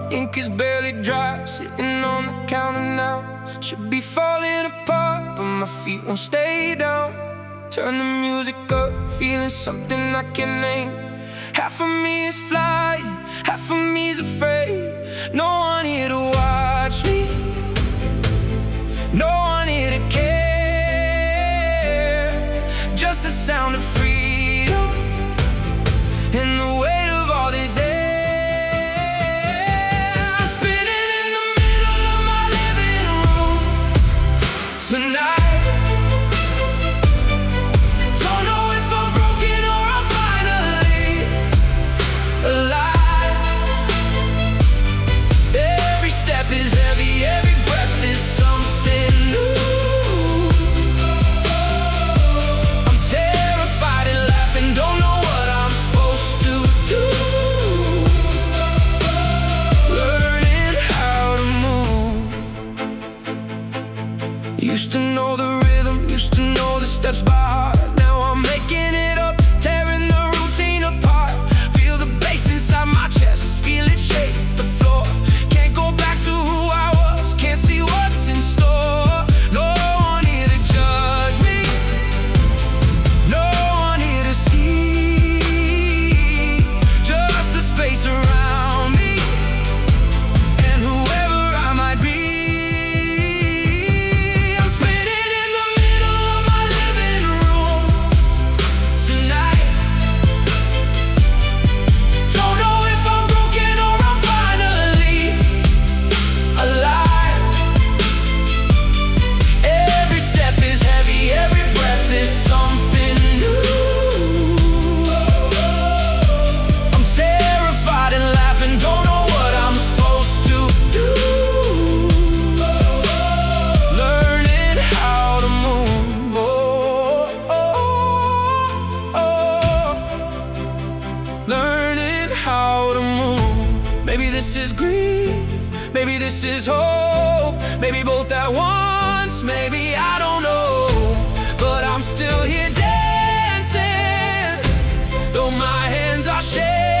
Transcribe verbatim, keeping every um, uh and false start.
ink is barely dry, sitting on the counter now. Should be falling apart, but my feet won't stay down. Turn the music up, feeling something I can name. Half of me is flying, half of me is afraid. No one here to watch me, no one here to care. Just the sound of freedom and the weight of all this air. I'm spinning in the middle of my living room tonight. Don't know if I'm broken or I'm finally alive. Every step is heavy, every breath is something new. I'm terrified and laughing, don't know what I'm supposed to do. Learning how to move. Used to know the rhythm, used to know the steps by heart. Now I'm making it up, tearing the routine apart. Feel the bass inside my chest, feel it shake the floor. Can't go back to who I was, can't see what's in store. No one here to judge me, no one here to see. Just the space around me and whoever I might be. I'm spinning in the middle of my living room tonight. Don't know if I'm broken or I'm finally alive. Every step is heavy, every breath is something new. I'm terrified and laughing, don't know what I'm supposed to do. Learning how to move. Oh, oh, oh. Learning how to move. Maybe this is grief, maybe this is hope, maybe both at once, maybe I don't know. But I'm still here dancing, though my hands are shaking.